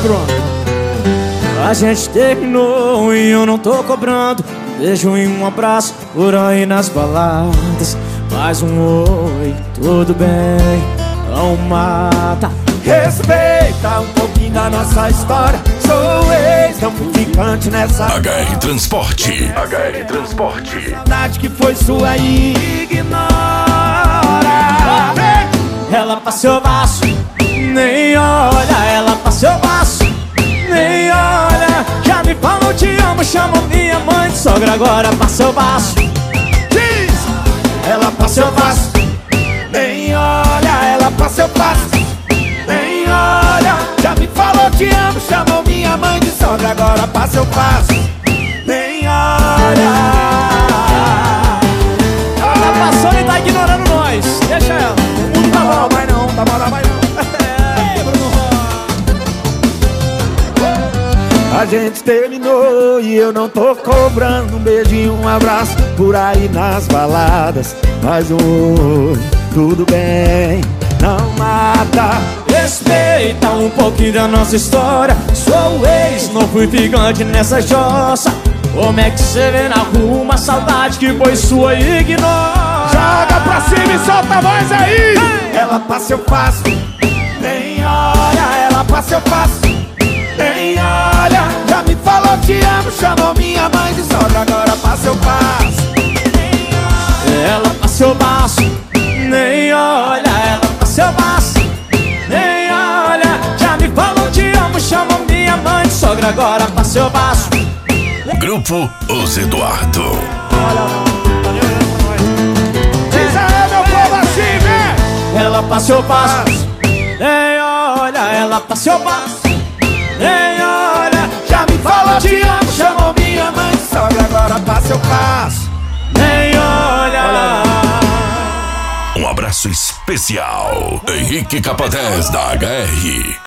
Bruno. A gente terminou e eu não tô cobrando um beijo e um abraço por aí nas baladas. Mais um oi, tudo bem, não mata. Respeita um pouquinho da nossa história. Sou ex, não fui ficante nessa HR Transporte. HR Transporte. saudade que foi sua e ignora. Ela passou baixo, nem olha. Ela passou baixo, nem olha. Já me falou te amo, chamou minha mãe de sogra. Agora passou baixo. Diz! Ela passou fácil, nem olha. Ela passou fácil, nem olha. Já me falou te amo, chamou minha mãe de sogra. Agora passou fácil, nem olha. Ela tá passando e tá ignorando nós. Deixa ela. O mundo tá mal, Vai não, tá mal, vai não. A gente terminou e eu não tô cobrando um beijinho, um abraço por aí nas baladas. Mais um oi, tudo bem, não mata. Respeita um pouquinho da nossa história. Sou ex, não fui ficante nessa jossa. Como é que você vê na rua uma saudade que foi sua e ignora? Joga pra cima e solta a voz aí. Ela passa eu faço, nem olha. Ela passa eu faço, nem olha. Já me falou te amo, chamou minha mãe de sogra. Agora passa eu faço, nem olha. Ela passou baixo, nem olha. Ela passou baixo, nem olha. Já me falou te amo, chamou minha mãe de sogra. Agora passou baixo. Grupo Os Eduardo. Diz aí, meu povo, assim, vem. Ela passou baixo, nem olha. Ela passou baixo, nem olha. Já me falou te amo, chamou minha mãe de sogra. Agora passa eu faço, nem olha. Um abraço especial. Henrique Capatez da HR.